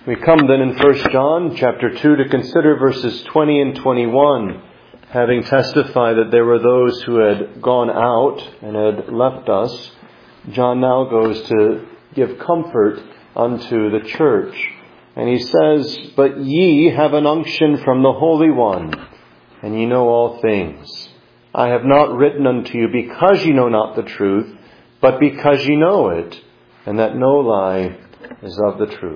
We come then in 1 John chapter 2 to consider verses 20 and 21. Having testified that there were those who had gone out and had left us, John now goes to give comfort unto the church. And he says, "But ye have an unction from the Holy One, and ye know all things. I have not written unto you because ye know not the truth, but because ye know it, and that no lie is of the truth."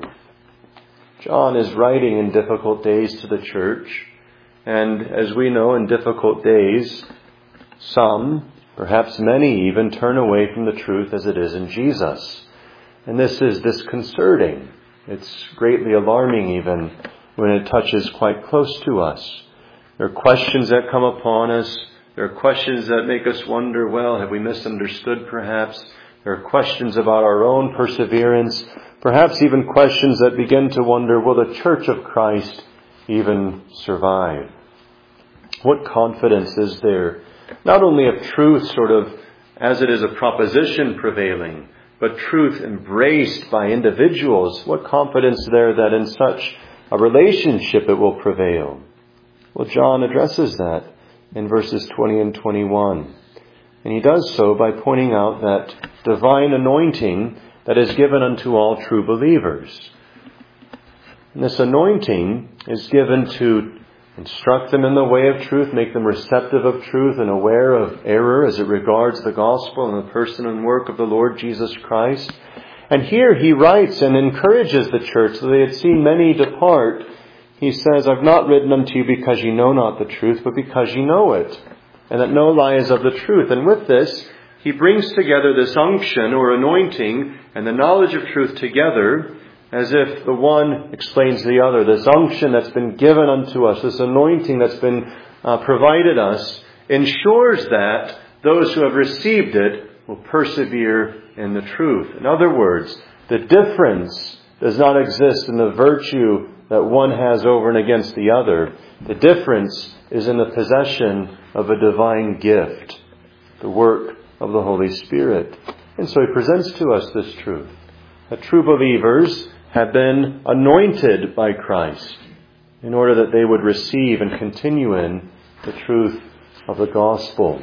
John is writing in difficult days to the church. And as we know, in difficult days, some, perhaps many even, turn away from the truth as it is in Jesus. And this is disconcerting. It's greatly alarming even when it touches quite close to us. There are questions that come upon us. There are questions that make us wonder, well, have we misunderstood perhaps? There are questions about our own perseverance. Perhaps even questions that begin to wonder, will the Church of Christ even survive? What confidence is there? Not only of truth sort of as it is a proposition prevailing, but truth embraced by individuals. What confidence there that in such a relationship it will prevail? Well, John addresses that in verses 20 and 21. And he does so by pointing out that divine anointing that is given unto all true believers. And this anointing is given to instruct them in the way of truth, make them receptive of truth and aware of error as it regards the gospel and the person and work of the Lord Jesus Christ. And here he writes and encourages the church, though they had seen many depart. He says, "I've not written unto you because ye know not the truth, but because ye know it, and that no lie is of the truth." And with this, he brings together this unction or anointing and the knowledge of truth together as if the one explains the other. This unction that's been given unto us, this anointing that's been provided us, ensures that those who have received it will persevere in the truth. In other words, the difference does not exist in the virtue that one has over and against the other. The difference is in the possession of a divine gift, the work of the Holy Spirit. And so he presents to us this truth, that true believers have been anointed by Christ in order that they would receive and continue in the truth of the gospel.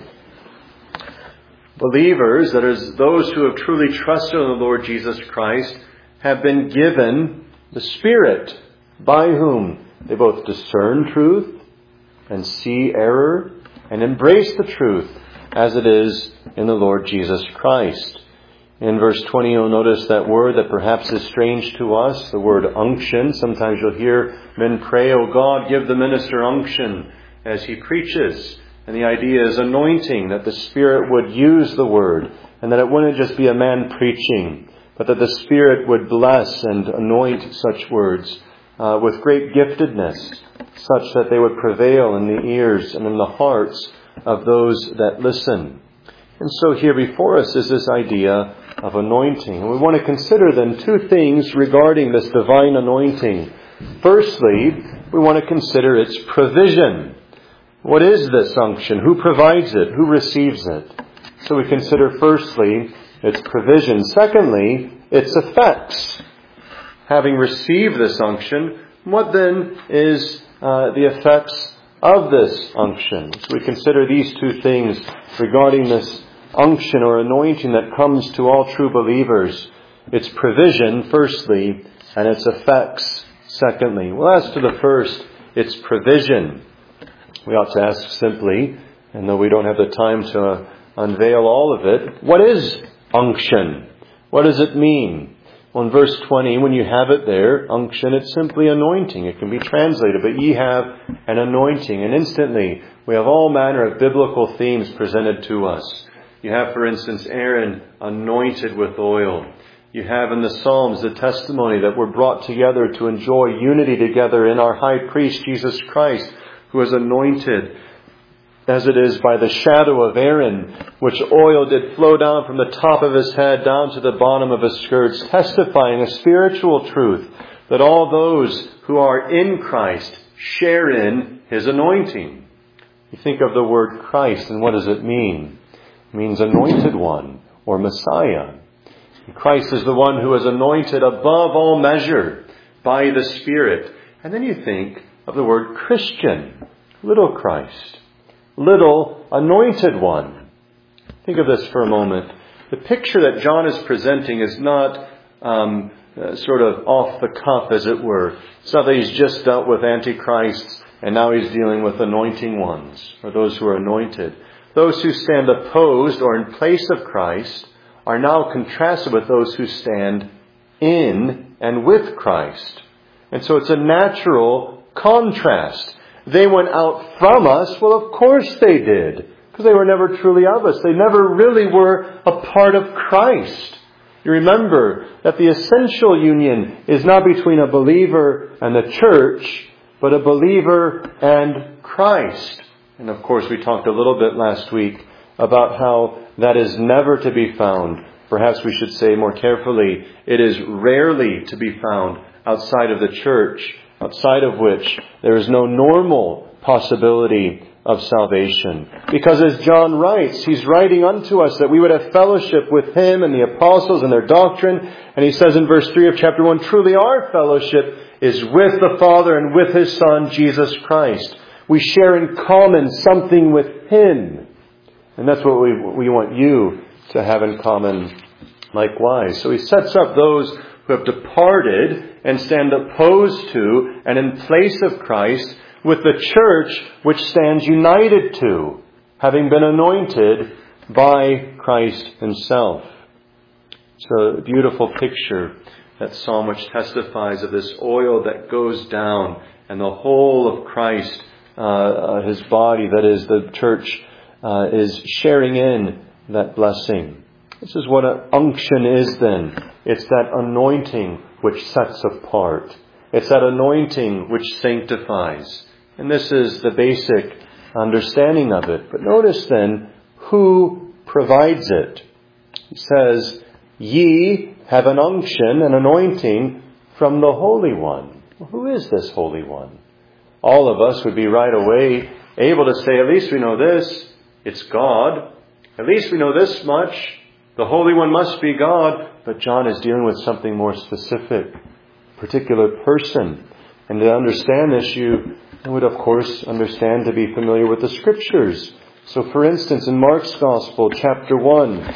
Believers, that is, those who have truly trusted in the Lord Jesus Christ, have been given the Spirit by whom they both discern truth and see error and embrace the truth as it is in the Lord Jesus Christ. In verse 20, you'll notice that word that perhaps is strange to us, the word unction. Sometimes you'll hear men pray, "Oh God, give the minister unction," as he preaches. And the idea is anointing, that the Spirit would use the word, and that it wouldn't just be a man preaching, but that the Spirit would bless and anoint such words with great giftedness, such that they would prevail in the ears and in the hearts of those that listen. And so here before us is this idea of anointing. And we want to consider then two things regarding this divine anointing. Firstly, we want to consider its provision. What is this unction? Who provides it? Who receives it? So we consider firstly its provision. Secondly, its effects. Having received this unction, what then is the effects of this unction? So we consider these two things regarding this unction or anointing that comes to all true believers. Its provision, firstly, and its effects, secondly. Well, as to the first, its provision, we ought to ask simply, and though we don't have the time to unveil all of it, what is unction? What does it mean? Well, in verse 20, when you have it there, unction, it's simply anointing. It can be translated, but ye have an anointing. And instantly, we have all manner of biblical themes presented to us. You have, for instance, Aaron anointed with oil. You have in the Psalms the testimony that we're brought together to enjoy unity together in our high priest, Jesus Christ, who is anointed, as it is by the shadow of Aaron, which oil did flow down from the top of his head down to the bottom of his skirts, testifying a spiritual truth that all those who are in Christ share in his anointing. You think of the word Christ, and what does it mean? It means anointed one, or Messiah. Christ is the one who is anointed above all measure by the Spirit. And then you think of the word Christian, little Christ, little anointed one. Think of this for a moment. The picture that John is presenting is not sort of off the cuff, as it were. It's not that he's just dealt with antichrists and now he's dealing with anointing ones, or those who are anointed. Those who stand opposed or in place of Christ are now contrasted with those who stand in and with Christ. And so it's a natural contrast. They went out from us. Well, of course they did, because they were never truly of us. They never really were a part of Christ. You remember that the essential union is not between a believer and the church, but a believer and Christ. And of course, we talked a little bit last week about how that is never to be found. Perhaps we should say more carefully, it is rarely to be found outside of the church, outside of which there is no normal possibility of salvation. Because as John writes, he's writing unto us that we would have fellowship with him and the apostles and their doctrine. And he says in verse 3 of chapter 1, truly our fellowship is with the Father and with his Son, Jesus Christ. We share in common something with him. And that's what we want you to have in common likewise. So he sets up those who have departed and stand opposed to and in place of Christ, with the church which stands united to, having been anointed by Christ himself. It's a beautiful picture, that psalm which testifies of this oil that goes down and the whole of Christ, his body, that is the church, is sharing in that blessing. This is what an unction is then. It's that anointing which sets apart. It's that anointing which sanctifies. And this is the basic understanding of it. But notice then who provides it. He says, ye have an unction, an anointing from the Holy One. Well, who is this Holy One? All of us would be right away able to say, at least we know this. It's God. At least we know this much. The Holy One must be God. But John is dealing with something more specific, particular person. And to understand this, you would, of course, understand to be familiar with the Scriptures. So, for instance, in Mark's Gospel, chapter 1,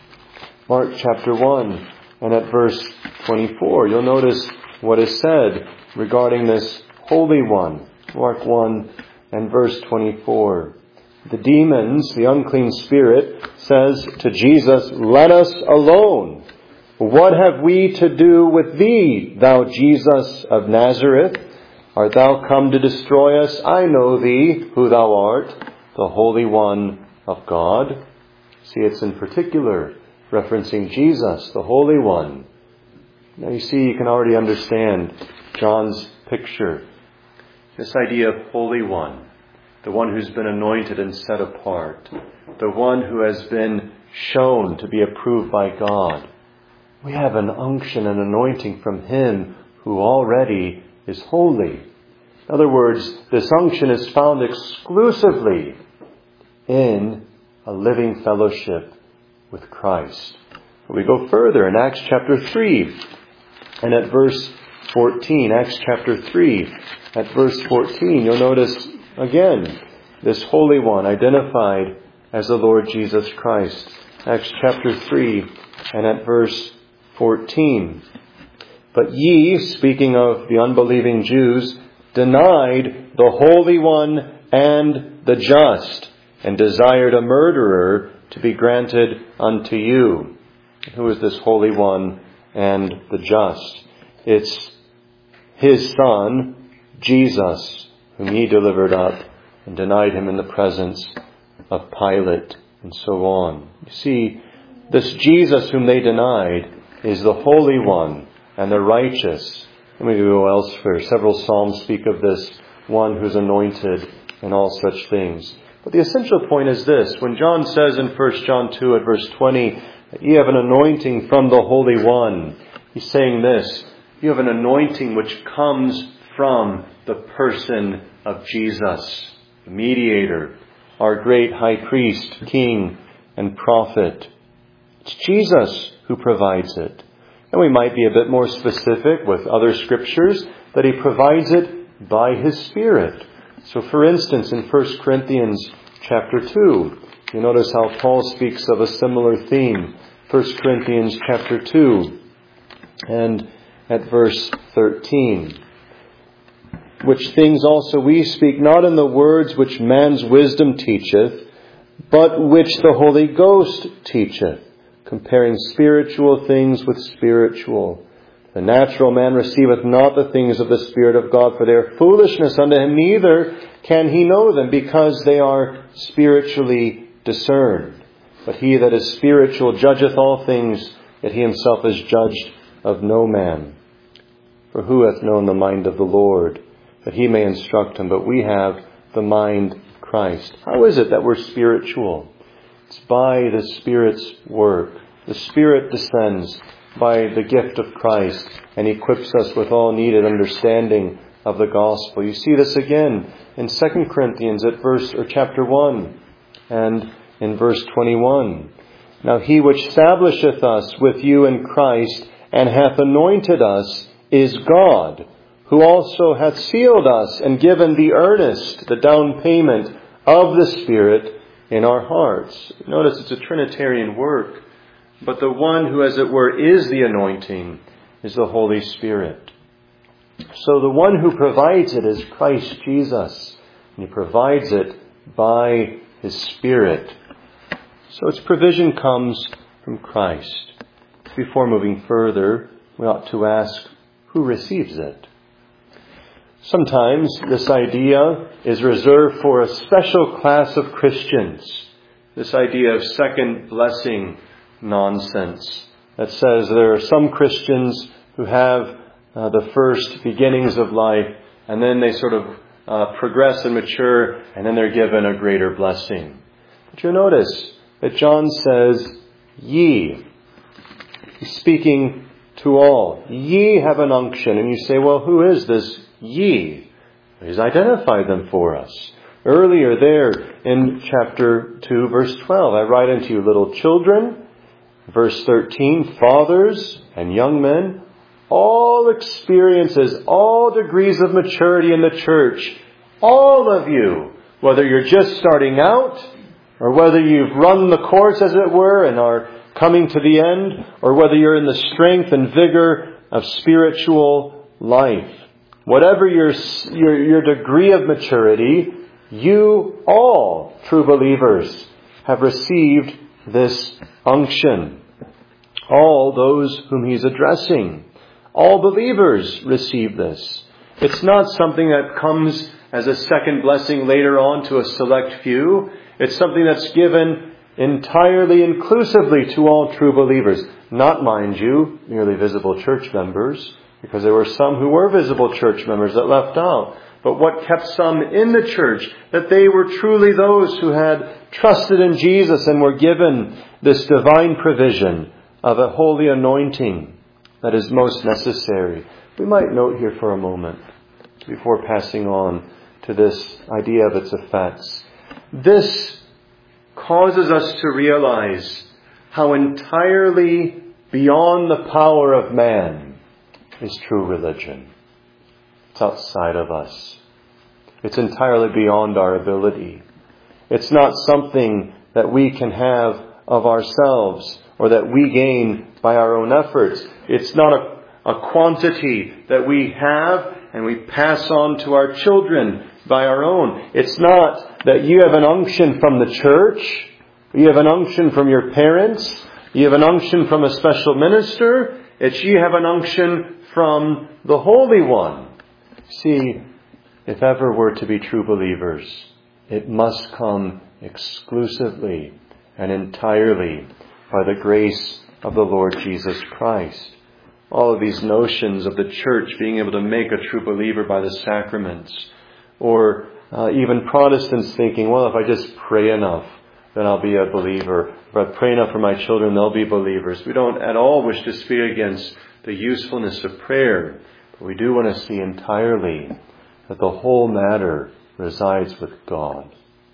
Mark chapter 1, and at verse 24, you'll notice what is said regarding this Holy One. Mark 1 and verse 24. The demons, the unclean spirit, says to Jesus, let us alone. What have we to do with thee, thou Jesus of Nazareth? Art thou come to destroy us? I know thee, who thou art, the Holy One of God. See, it's in particular referencing Jesus, the Holy One. Now you see, you can already understand John's picture. This idea of Holy One, the one who's been anointed and set apart, the one who has been shown to be approved by God. We have an unction and anointing from him who already is holy. In other words, this unction is found exclusively in a living fellowship with Christ. We go further in Acts chapter 3 and at verse 14. Acts chapter 3 at verse 14. You'll notice again this Holy One identified as the Lord Jesus Christ. Acts chapter 3 and at verse 14. But ye, speaking of the unbelieving Jews, denied the Holy One and the just, and desired a murderer to be granted unto you. Who is this Holy One and the just? It's his Son, Jesus, whom ye delivered up and denied him in the presence of Pilate, and so on. You see, this Jesus whom they denied is the Holy One and the righteous. And we go elsewhere. Several Psalms speak of this one who's anointed and all such things. But the essential point is this. When John says in 1 John 2 at verse 20, that ye have an anointing from the Holy One, he's saying this. You have an anointing which comes from the person of Jesus, the mediator, our great high priest, king, and prophet. It's Jesus who provides it. And we might be a bit more specific with other scriptures that He provides it by His Spirit. So for instance, in 1 Corinthians chapter 2, you notice how Paul speaks of a similar theme. 1 Corinthians chapter 2 and at verse 13. Which things also we speak, not in the words which man's wisdom teacheth, but which the Holy Ghost teacheth, comparing spiritual things with spiritual. The natural man receiveth not the things of the Spirit of God, for they are foolishness unto him, neither can he know them, because they are spiritually discerned. But he that is spiritual judgeth all things, yet he himself is judged of no man. For who hath known the mind of the Lord, that he may instruct him? But we have the mind of Christ. How is it that we're spiritual? It's by the Spirit's work. The Spirit descends by the gift of Christ and equips us with all needed understanding of the gospel. You see this again in 2 Corinthians at chapter 1 and in verse 21. Now he which establisheth us with you in Christ and hath anointed us is God, who also hath sealed us and given the earnest, the down payment of the Spirit in our hearts. Notice it's a Trinitarian work, but the one who, as it were, is the anointing is the Holy Spirit. So the one who provides it is Christ Jesus, and He provides it by His Spirit. So its provision comes from Christ. Before moving further, we ought to ask, who receives it? Sometimes this idea is reserved for a special class of Christians. This idea of second blessing nonsense that says there are some Christians who have the first beginnings of life, and then they sort of progress and mature, and then they're given a greater blessing. But you'll notice that John says, ye. He's speaking to all. Ye have an unction. And you say, well, who is this ye? He's identified them for us. Earlier there in chapter 2, verse 12, I write unto you little children. Verse 13, fathers and young men, all experiences, all degrees of maturity in the church, all of you, whether you're just starting out, or whether you've run the course, as it were, and are coming to the end, or whether you're in the strength and vigor of spiritual life. Whatever your degree of maturity, you all, true believers, have received this unction. All those whom He's addressing. All believers receive this. It's not something that comes as a second blessing later on to a select few. It's something that's given entirely inclusively to all true believers. Not, mind you, merely visible church members, because there were some who were visible church members that left out. But what kept some in the church, that they were truly those who had trusted in Jesus and were given this divine provision of a holy anointing that is most necessary. We might note here for a moment, before passing on to this idea of its effects. This causes us to realize how entirely beyond the power of man is true religion. It's outside of us. It's entirely beyond our ability. It's not something that we can have of ourselves or that we gain by our own efforts. It's not a quantity that we have and we pass on to our children by our own. It's not that you have an unction from the church, you have an unction from your parents, you have an unction from a special minister. It's you have an unction from the Holy One. See, if ever we're to be true believers, it must come exclusively and entirely by the grace of the Lord Jesus Christ. All of these notions of the church being able to make a true believer by the sacraments, or even Protestants thinking, well, if I just pray enough, then I'll be a believer. If I pray enough for my children, they'll be believers. We don't at all wish to speak against the usefulness of prayer, but we do want to see entirely that the whole matter resides with God.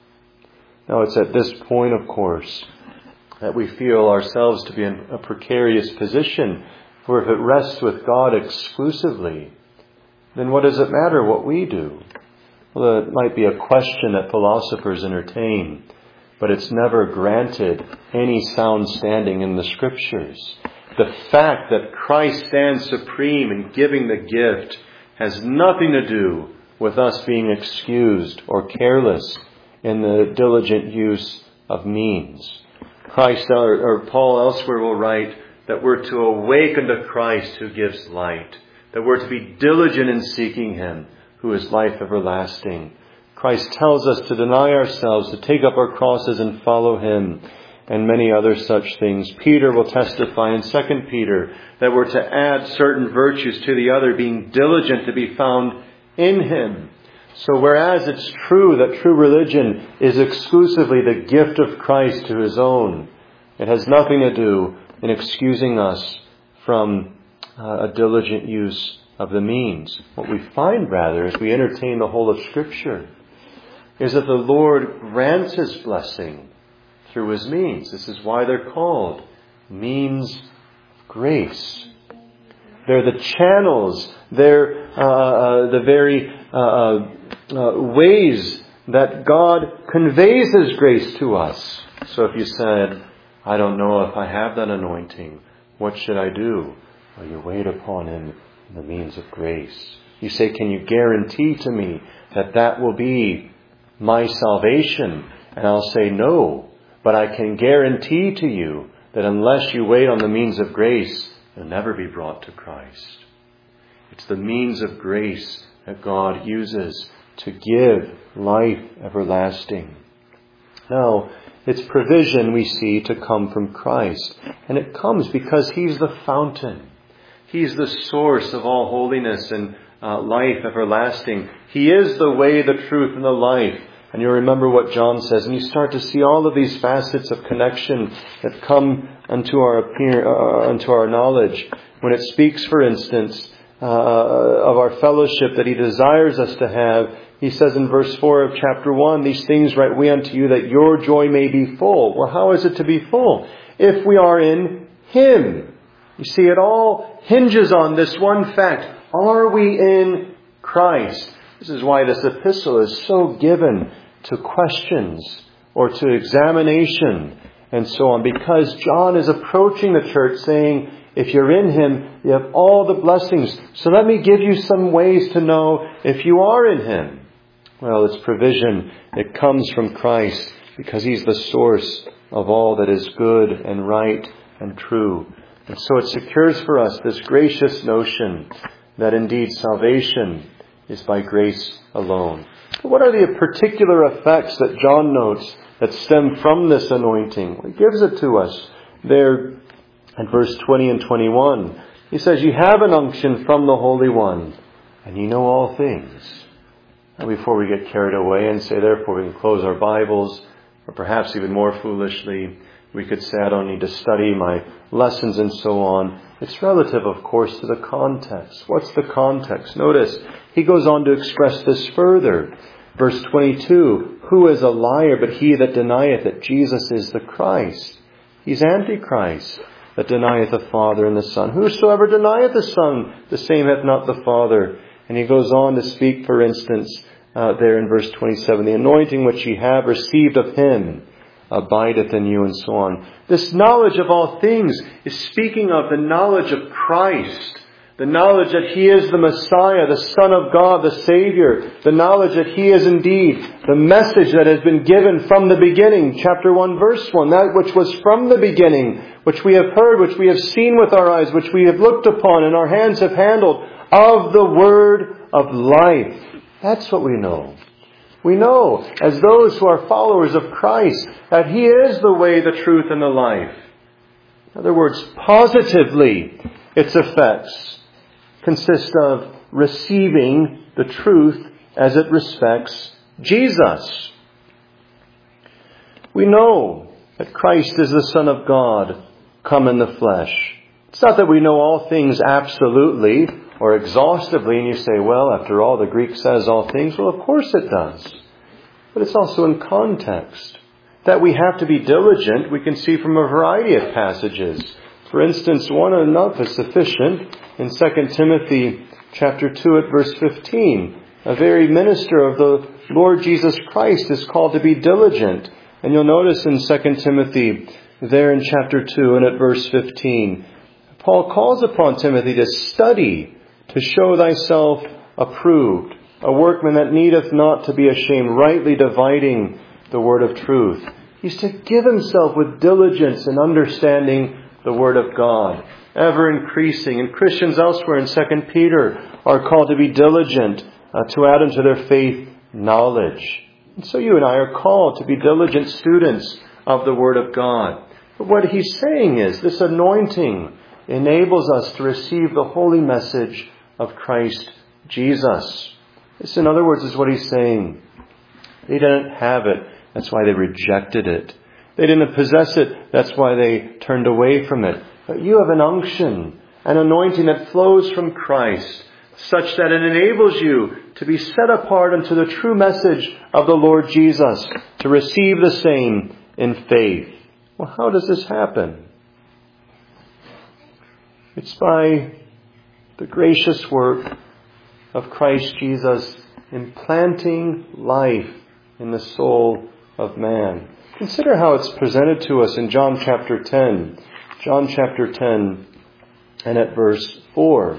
Now, it's at this point, of course, that we feel ourselves to be in a precarious position For if it rests with God exclusively, then what does it matter what we do? Well, it might be a question that philosophers entertain, but it's never granted any sound standing in the Scriptures. The fact that Christ stands supreme in giving the gift has nothing to do with us being excused or careless in the diligent use of means. Christ, or Paul elsewhere will write that we're to awake unto Christ who gives light, that we're to be diligent in seeking Him who is life everlasting. Christ tells us to deny ourselves, to take up our crosses and follow Him, and many other such things. Peter will testify in 2 Peter that we're to add certain virtues to the other, being diligent to be found in Him. So whereas it's true that true religion is exclusively the gift of Christ to His own, it has nothing to do in excusing us from a diligent use of the means. What we find, rather, as we entertain the whole of Scripture, is that the Lord grants His blessing through His means. This is why they're called means of grace. They're the channels, they're the very ways that God conveys His grace to us. So if you said, I don't know if I have that anointing, what should I do? Well, you wait upon Him in the means of grace. You say, can you guarantee to me that that will be my salvation? And I'll say, no. But I can guarantee to you that unless you wait on the means of grace, you'll never be brought to Christ. It's the means of grace that God uses to give life everlasting. Now, it's provision we see to come from Christ. And it comes because He's the fountain. He's the source of all holiness and life everlasting. He is the way, the truth, and the life. And you remember what John says, and you start to see all of these facets of connection that come unto our knowledge. When it speaks, for instance, of our fellowship that He desires us to have, He says in verse 4 of chapter 1, these things write we unto you that your joy may be full. Well, how is it to be full? If we are in Him. You see, it all hinges on this one fact. Are we in Christ? This is why this epistle is so given to questions or to examination and so on. Because John is approaching the church saying, if you're in Him, you have all the blessings. So let me give you some ways to know if you are in Him. Well, it's provision. It comes from Christ because He's the source of all that is good and right and true. And so it secures for us this gracious notion that indeed salvation is by grace alone. But what are the particular effects that John notes that stem from this anointing? He gives it to us there in verse 20 and 21. He says, you have an unction from the Holy One, and you know all things. And before we get carried away and say, therefore we can close our Bibles, or perhaps even more foolishly, we could say, I don't need to study my lessons and so on. It's relative, of course, to the context. What's the context? Notice, he goes on to express this further. Verse 22, who is a liar but he that denieth that Jesus is the Christ? He's Antichrist, that denieth the Father and the Son. Whosoever denieth the Son, the same hath not the Father. And he goes on to speak, for instance, there in verse 27, the anointing which ye have received of Him abideth in you, and so on. This knowledge of all things is speaking of the knowledge of Christ, the knowledge that He is the Messiah, the Son of God, the Savior, the knowledge that He is indeed the message that has been given from the beginning, chapter 1, verse 1, that which was from the beginning, which we have heard, which we have seen with our eyes, which we have looked upon and our hands have handled, of the word of life. That's what we know. We know, as those who are followers of Christ, that He is the way, the truth, and the life. In other words, positively, its effects consist of receiving the truth as it respects Jesus. We know that Christ is the Son of God, come in the flesh. It's not that we know all things absolutely or exhaustively, and you say, well, after all, the Greek says all things. Well, of course it does. But it's also in context. That we have to be diligent, we can see from a variety of passages. For instance, one enough is sufficient. In 2 Timothy chapter 2 at verse 15, a very minister of the Lord Jesus Christ is called to be diligent. And you'll notice in 2 Timothy, there in chapter 2 and at verse 15, Paul calls upon Timothy to study, to show thyself approved, a workman that needeth not to be ashamed, rightly dividing the word of truth. He's to give himself with diligence in understanding the word of God, ever increasing. And Christians elsewhere in 2 Peter are called to be diligent, to add unto their faith knowledge. And so you and I are called to be diligent students of the word of God. But what he's saying is this anointing enables us to receive the holy message of Christ Jesus. This, in other words, is what he's saying. They didn't have it. That's why they rejected it. They didn't possess it. That's why they turned away from it. But you have an unction, an anointing that flows from Christ, such that it enables you to be set apart unto the true message of the Lord Jesus, to receive the same in faith. Well, how does this happen? It's by the gracious work of Christ Jesus implanting life in the soul of man. Consider how it's presented to us in John chapter 10. John chapter 10 and at verse 4.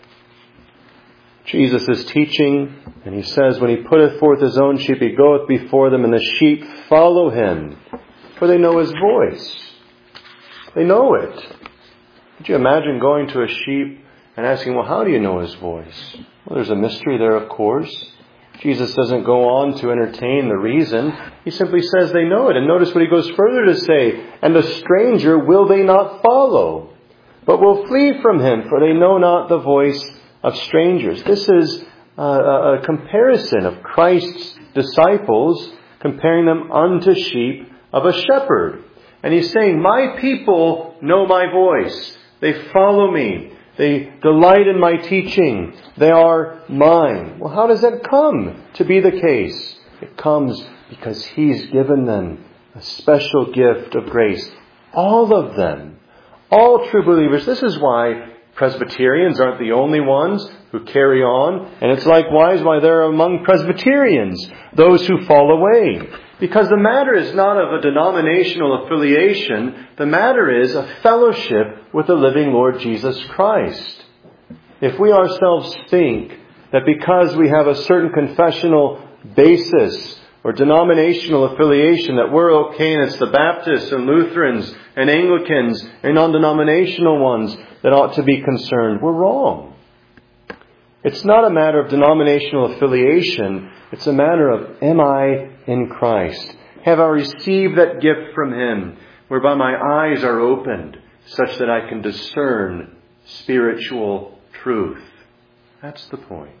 Jesus is teaching, and he says, when he putteth forth his own sheep, he goeth before them, and the sheep follow him, for they know his voice. They know it. Could you imagine going to a sheep and asking, well, how do you know his voice? Well, there's a mystery there, of course. Jesus doesn't go on to entertain the reason. He simply says they know it. And notice what he goes further to say, and the stranger will they not follow, but will flee from him, for they know not the voice of strangers. This is a comparison of Christ's disciples, comparing them unto sheep of a shepherd. And he's saying, my people know my voice. They follow me. They delight in my teaching. They are mine. Well, how does that come to be the case? It comes because he's given them a special gift of grace. All of them. All true believers. This is why Presbyterians aren't the only ones who carry on. And it's likewise why there are among Presbyterians those who fall away. Because the matter is not of a denominational affiliation. The matter is a fellowship with the living Lord Jesus Christ. If we ourselves think that because we have a certain confessional basis or denominational affiliation that we're okay and it's the Baptists and Lutherans and Anglicans and non-denominational ones that ought to be concerned, we're wrong. It's not a matter of denominational affiliation. It's a matter of, am I in Christ? Have I received that gift from him whereby my eyes are opened such that I can discern spiritual truth? That's the point.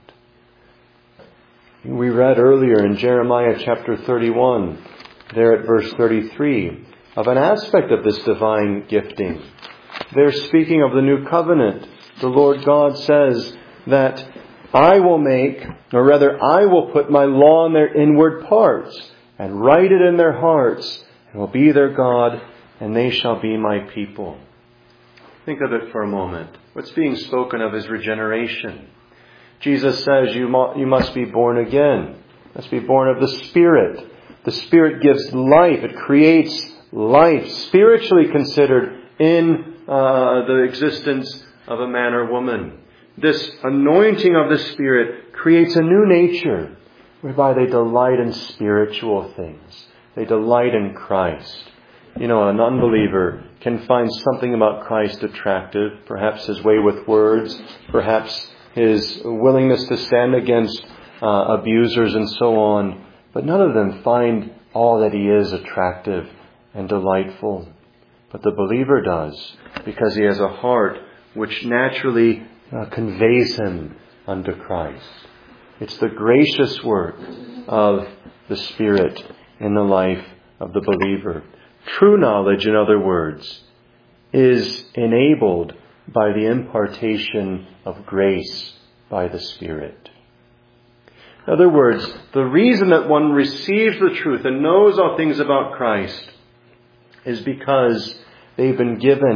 We read earlier in Jeremiah chapter 31, there at verse 33, of an aspect of this divine gifting. They're speaking of the new covenant. The Lord God says that I will put my law in their inward parts and write it in their hearts, and will be their God, and they shall be my people. Think of it for a moment. What's being spoken of is regeneration. Jesus says you must be born again. You must be born of the Spirit. The Spirit gives life. It creates life, spiritually considered, in the existence of a man or woman. This anointing of the Spirit creates a new nature whereby they delight in spiritual things. They delight in Christ. You know, an unbeliever can find something about Christ attractive, perhaps his way with words, perhaps his willingness to stand against abusers and so on. But none of them find all that he is attractive and delightful. But the believer does, because he has a heart which naturally conveys him unto Christ. It's the gracious work of the Spirit in the life of the believer. True knowledge, in other words, is enabled by the impartation of grace by the Spirit. In other words, the reason that one receives the truth and knows all things about Christ is because they've been given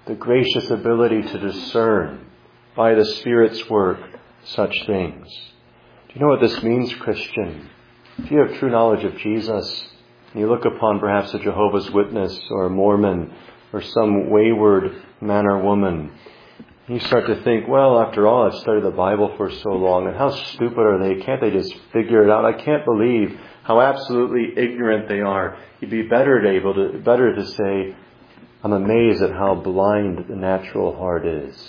the gracious ability to discern by the Spirit's work such things. Do you know what this means, Christian? If you have true knowledge of Jesus, and you look upon perhaps a Jehovah's Witness or a Mormon or some wayward man or woman, you start to think, well, after all, I've studied the Bible for so long, and how stupid are they? Can't they just figure it out? I can't believe how absolutely ignorant they are. You'd be better to say, I'm amazed at how blind the natural heart is.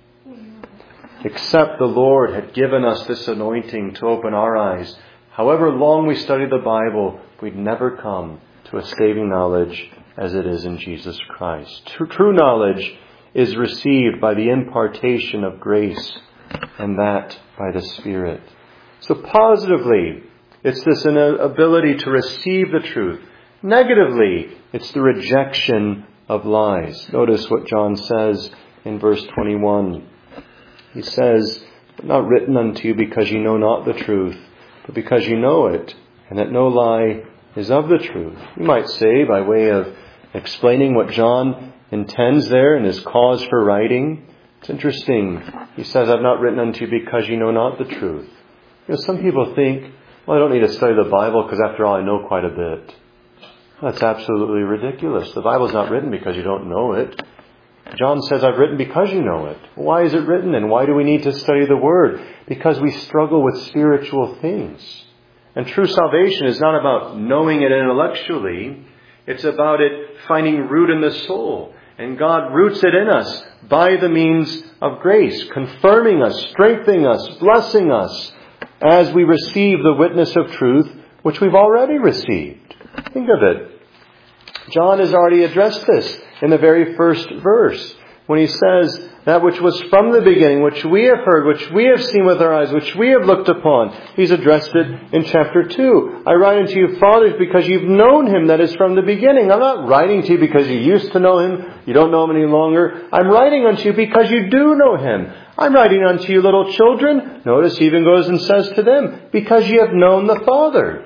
Except the Lord had given us this anointing to open our eyes, however long we study the Bible, we'd never come to a saving knowledge as it is in Jesus Christ. True knowledge is received by the impartation of grace, and that by the Spirit. So positively, it's this ability to receive the truth. Negatively, it's the rejection of lies. Notice what John says in verse 21. He says, not written unto you because you know not the truth, but because you know it, and that no lie is of the truth. You might say, by way of explaining what John intends there and his cause for writing, it's interesting. He says, I've not written unto you because you know not the truth. Some people think, well, I don't need to study the Bible because after all, I know quite a bit. That's absolutely ridiculous. The Bible's not written because you don't know it. John says, I've written because you know it. Why is it written, and why do we need to study the Word? Because we struggle with spiritual things. And true salvation is not about knowing it intellectually. It's about it finding root in the soul. And God roots it in us by the means of grace, confirming us, strengthening us, blessing us as we receive the witness of truth, which we've already received. Think of it. John has already addressed this in the very first verse when he says, that which was from the beginning, which we have heard, which we have seen with our eyes, which we have looked upon. He's addressed it in chapter 2. I write unto you, fathers, because you've known him that is from the beginning. I'm not writing to you because you used to know him. You don't know him any longer. I'm writing unto you because you do know him. I'm writing unto you, little children. Notice he even goes and says to them, because you have known the Father.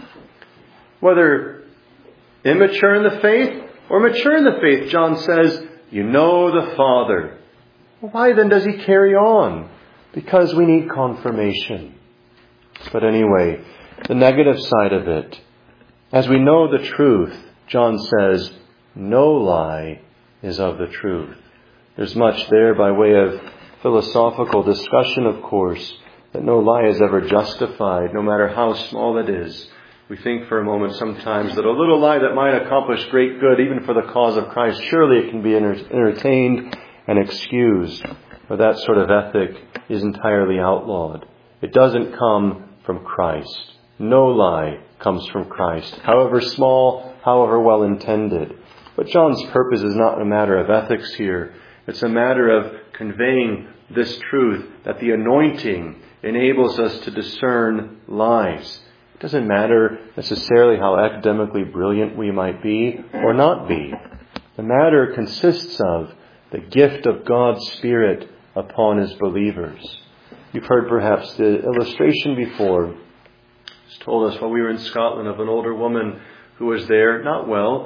Whether immature in the faith or mature in the faith, John says, you know the Father. Why then does he carry on? Because we need confirmation. But anyway, the negative side of it, as we know the truth, John says, no lie is of the truth. There's much there by way of philosophical discussion, of course, that no lie is ever justified, no matter how small it is. We think for a moment sometimes that a little lie that might accomplish great good, even for the cause of Christ, surely it can be entertained and excused. But that sort of ethic is entirely outlawed. It doesn't come from Christ. No lie comes from Christ, however small, however well intended. But John's purpose is not a matter of ethics here. It's a matter of conveying this truth, that the anointing enables us to discern lies. It doesn't matter necessarily how academically brilliant we might be or not be. The matter consists of the gift of God's Spirit upon His believers. You've heard perhaps the illustration before. It's told us while we were in Scotland of an older woman who was there, not well,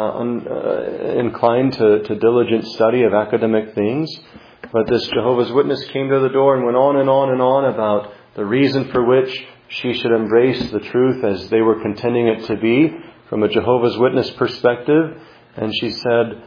inclined to diligent study of academic things. But this Jehovah's Witness came to the door and went on and on and on about the reason for which she should embrace the truth as they were contending it to be from a Jehovah's Witness perspective. And she said,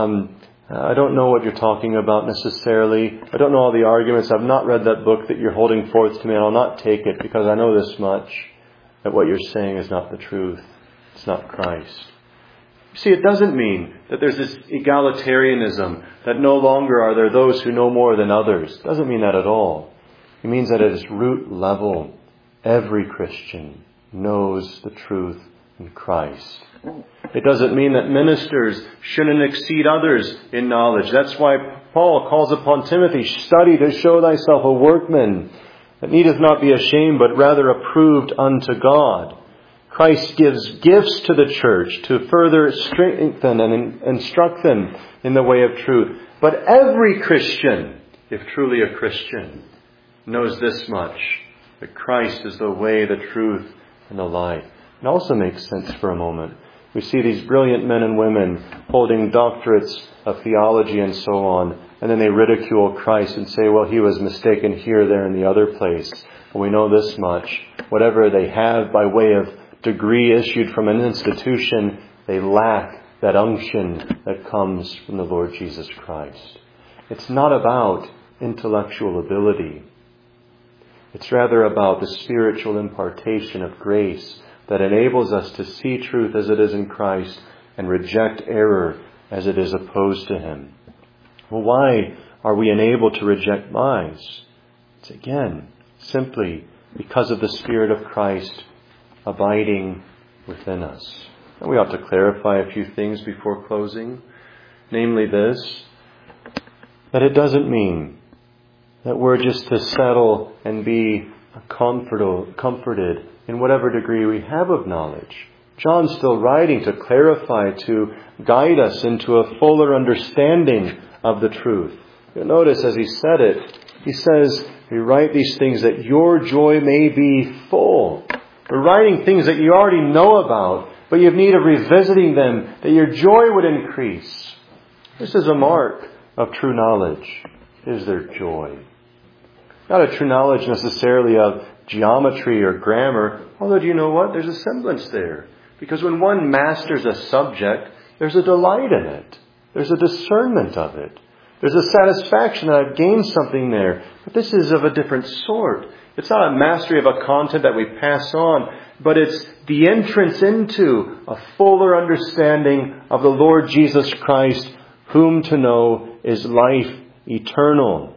I don't know what you're talking about necessarily. I don't know all the arguments. I've not read that book that you're holding forth to me, and I'll not take it because I know this much, that what you're saying is not the truth. It's not Christ. You see, it doesn't mean that there's this egalitarianism, that no longer are there those who know more than others. It doesn't mean that at all. It means that at its root level, every Christian knows the truth in Christ. It doesn't mean that ministers shouldn't exceed others in knowledge. That's why Paul calls upon Timothy, study to show thyself a workman that needeth not be ashamed, but rather approved unto God. Christ gives gifts to the church to further strengthen and instruct them in the way of truth. But every Christian, if truly a Christian, knows this much, that Christ is the way, the truth, and the life. It also makes sense for a moment. We see these brilliant men and women holding doctorates of theology and so on, and then they ridicule Christ and say, well, he was mistaken here, there, and the other place. Well, we know this much. Whatever they have by way of degree issued from an institution, they lack that unction that comes from the Lord Jesus Christ. It's not about intellectual ability. It's rather about the spiritual impartation of grace that enables us to see truth as it is in Christ and reject error as it is opposed to Him. Well, why are we unable to reject lies? It's again simply because of the Spirit of Christ abiding within us. And we ought to clarify a few things before closing. Namely this, that it doesn't mean that we're just to settle and be comforted in whatever degree we have of knowledge. John's still writing to clarify, to guide us into a fuller understanding of the truth. You'll notice as he said it, he says, we write these things that your joy may be full. We're writing things that you already know about, but you have need of revisiting them, that your joy would increase. This is a mark of true knowledge, is their joy. Not a true knowledge necessarily of geometry or grammar, although do you know what? There's a semblance there. Because when one masters a subject, there's a delight in it. There's a discernment of it. There's a satisfaction that I've gained something there. But this is of a different sort. It's not a mastery of a content that we pass on, but it's the entrance into a fuller understanding of the Lord Jesus Christ, whom to know is life eternal.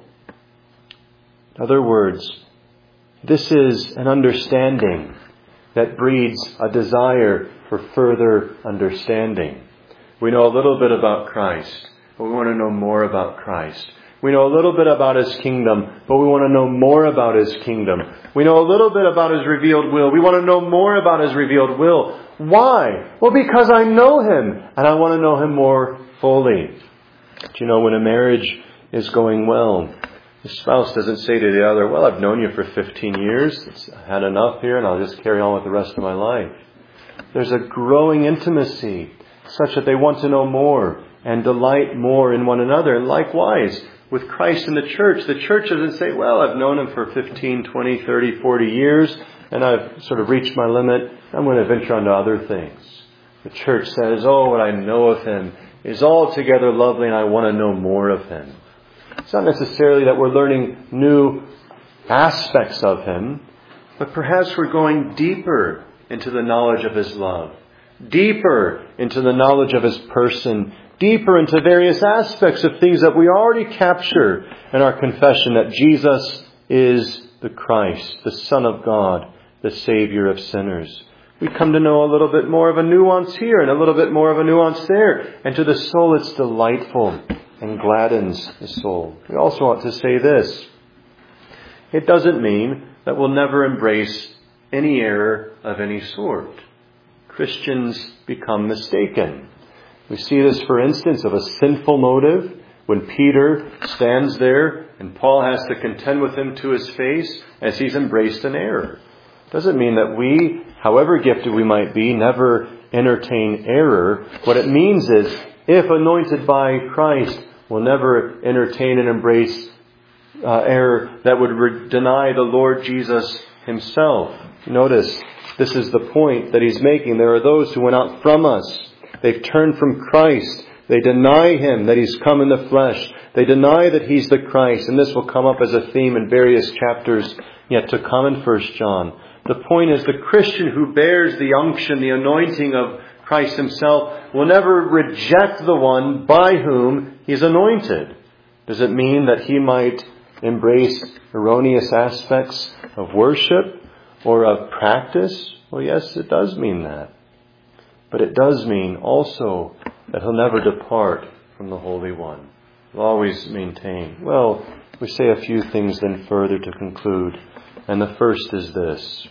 In other words, this is an understanding that breeds a desire for further understanding. We know a little bit about Christ, but we want to know more about Christ. We know a little bit about His kingdom, but we want to know more about His kingdom. We know a little bit about His revealed will. We want to know more about His revealed will. Why? Well, because I know Him, and I want to know Him more fully. But you know, when a marriage is going well, the spouse doesn't say to the other, well, I've known you for 15 years. I've had enough here, and I'll just carry on with the rest of my life. There's a growing intimacy such that they want to know more and delight more in one another. And likewise, with Christ and the church doesn't say, well, I've known Him for 15, 20, 30, 40 years, and I've sort of reached my limit. I'm going to venture onto other things. The church says, oh, what I know of Him is altogether lovely, and I want to know more of Him. It's not necessarily that we're learning new aspects of Him, but perhaps we're going deeper into the knowledge of His love, deeper into the knowledge of His person, deeper into various aspects of things that we already capture in our confession that Jesus is the Christ, the Son of God, the Savior of sinners. We come to know a little bit more of a nuance here and a little bit more of a nuance there. And to the soul it's delightful and gladdens the soul. We also ought to say this. It doesn't mean that we'll never embrace any error of any sort. Christians become mistaken. We see this, for instance, of a sinful motive when Peter stands there and Paul has to contend with him to his face as he's embraced an error. It doesn't mean that we, however gifted we might be, never entertain error. What it means is, if anointed by Christ, we'll never entertain and embrace error that would deny the Lord Jesus Himself. Notice, this is the point that he's making. There are those who went out from us. They've turned from Christ. They deny Him, that He's come in the flesh. They deny that He's the Christ. And this will come up as a theme in various chapters yet to come in 1 John. The point is, the Christian who bears the unction, the anointing of Christ Himself, will never reject the one by whom He's anointed. Does it mean that he might embrace erroneous aspects of worship or of practice? Well, yes, it does mean that. But it does mean also that he'll never depart from the Holy One. He'll always maintain. Well, we say a few things then further to conclude. And the first is this.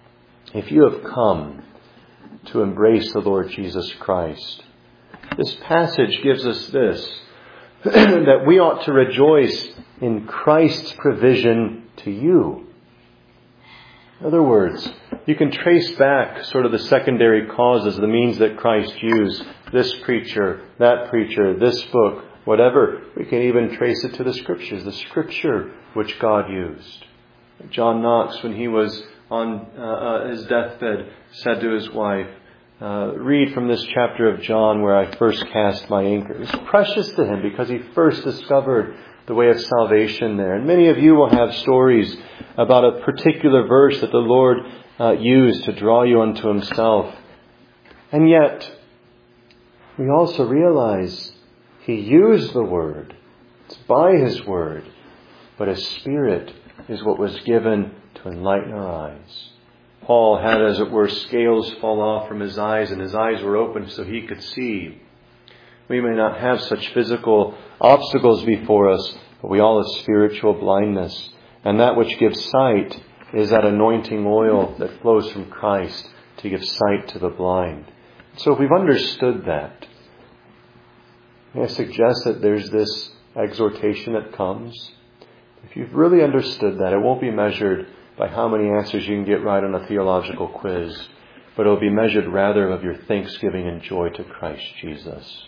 If you have come to embrace the Lord Jesus Christ, this passage gives us this, that we ought to rejoice in Christ's provision to you. In other words, you can trace back sort of the secondary causes, the means that Christ used. This preacher, this book, whatever. We can even trace it to the Scriptures, the Scripture which God used. John Knox, when he was on his deathbed, said to his wife, read from this chapter of John where I first cast my anchor. It was precious to him because he first discovered the way of salvation there. And many of you will have stories about a particular verse that the Lord used to draw you unto Himself. And yet, we also realize He used the Word. It's by His Word. But His Spirit is what was given to enlighten our eyes. Paul had, as it were, scales fall off from his eyes, and his eyes were opened so he could see. We may not have such physical obstacles before us, but we all have spiritual blindness. And that which gives sight is that anointing oil that flows from Christ to give sight to the blind. So if we've understood that, may I suggest that there's this exhortation that comes. If you've really understood that, it won't be measured by how many answers you can get right on a theological quiz, but it will be measured rather of your thanksgiving and joy to Christ Jesus.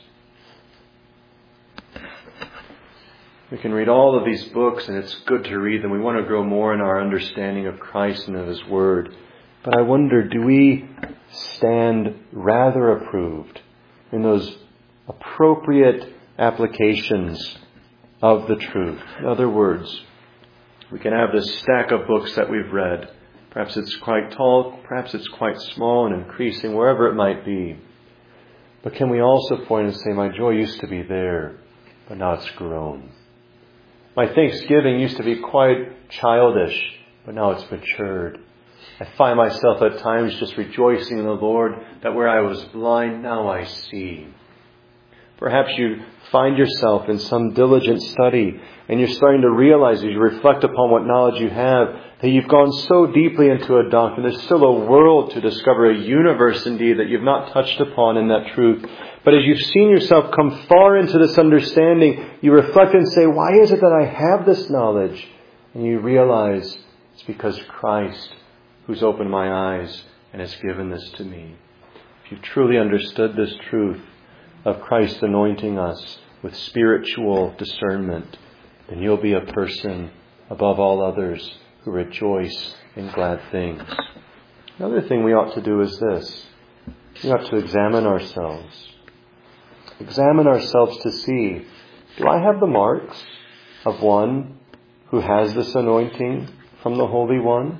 We can read all of these books, and it's good to read them. We want to grow more in our understanding of Christ and of His Word. But I wonder, do we stand rather approved in those appropriate applications of the truth? In other words, we can have this stack of books that we've read. Perhaps it's quite tall, perhaps it's quite small and increasing, wherever it might be. But can we also point and say, my joy used to be there, but now it's grown. My thanksgiving used to be quite childish, but now it's matured. I find myself at times just rejoicing in the Lord that where I was blind, now I see. Perhaps you find yourself in some diligent study and you're starting to realize as you reflect upon what knowledge you have that you've gone so deeply into a doctrine. There's still a world to discover, a universe indeed that you've not touched upon in that truth. But as you've seen yourself come far into this understanding, you reflect and say, why is it that I have this knowledge? And you realize it's because Christ, who's opened my eyes and has given this to me. If you've truly understood this truth of Christ anointing us with spiritual discernment, then you'll be a person above all others who rejoice in glad things. Another thing we ought to do is this. We ought to examine ourselves. Examine ourselves to see, do I have the marks of one who has this anointing from the Holy One?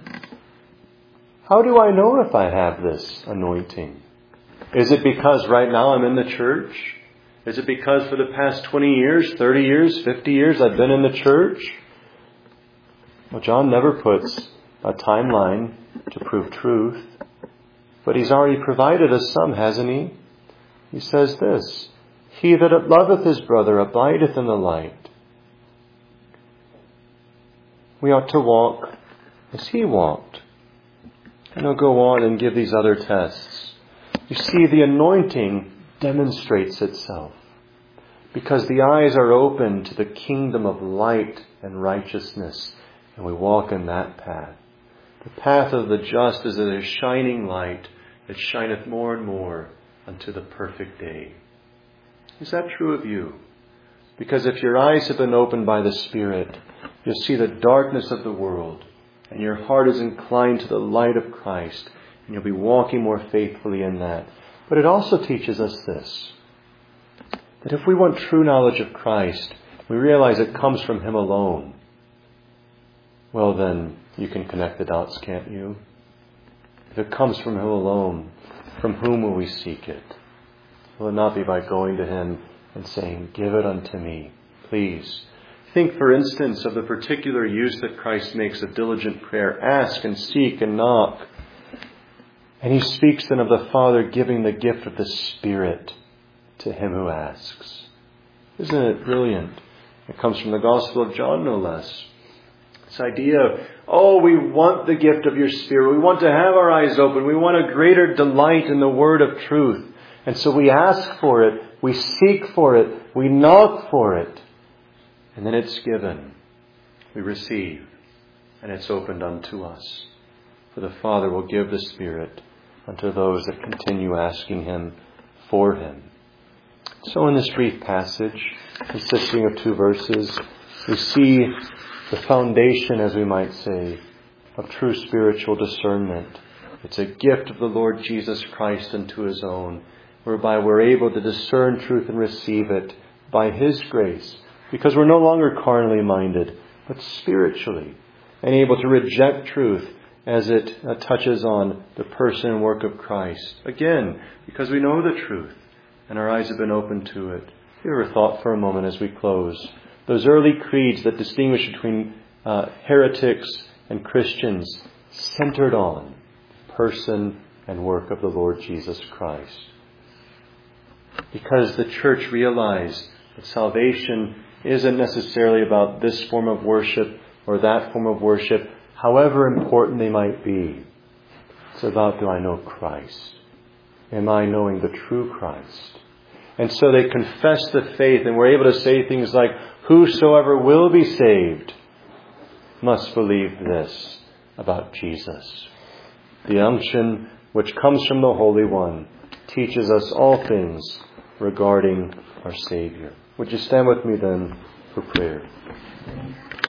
How do I know if I have this anointing? Is it because right now I'm in the church? Is it because for the past 20 years, 30 years, 50 years I've been in the church? Well, John never puts a timeline to prove truth, but he's already provided us some, hasn't he? He says this, he that loveth his brother abideth in the light. We ought to walk as he walked. And he'll go on and give these other tests. You see, the anointing demonstrates itself because the eyes are open to the kingdom of light and righteousness, and we walk in that path. The path of the just is a shining light that shineth more and more unto the perfect day. Is that true of you? Because if your eyes have been opened by the Spirit, you'll see the darkness of the world, and your heart is inclined to the light of Christ, and you'll be walking more faithfully in that. But it also teaches us this, that if we want true knowledge of Christ, we realize it comes from Him alone. Well then, you can connect the dots, can't you? If it comes from Him alone, from whom will we seek it? Will it not be by going to Him and saying, give it unto me, please? Think, for instance, of the particular use that Christ makes of diligent prayer. Ask and seek and knock. And He speaks then of the Father giving the gift of the Spirit to him who asks. Isn't it brilliant? It comes from the Gospel of John, no less. This idea of, we want the gift of your Spirit. We want to have our eyes open. We want a greater delight in the word of truth. And so we ask for it. We seek for it. We knock for it. And then it's given. We receive. And it's opened unto us. For the Father will give the Spirit unto those that continue asking Him for Him. So in this brief passage, consisting of 2 verses, we see the foundation, as we might say, of true spiritual discernment. It's a gift of the Lord Jesus Christ unto His own, whereby we're able to discern truth and receive it by His grace, because we're no longer carnally minded, but spiritually, and able to reject truth as it touches on the person and work of Christ. Again, because we know the truth and our eyes have been opened to it. Have you ever thought for a moment as we close, those early creeds that distinguish between heretics and Christians centered on person and work of the Lord Jesus Christ? Because the church realized that salvation isn't necessarily about this form of worship or that form of worship, however important they might be. It's about, do I know Christ? Am I knowing the true Christ? And so they confess the faith, and we're able to say things like, whosoever will be saved must believe this about Jesus. The unction which comes from the Holy One teaches us all things regarding our Savior. Would you stand with me then for prayer?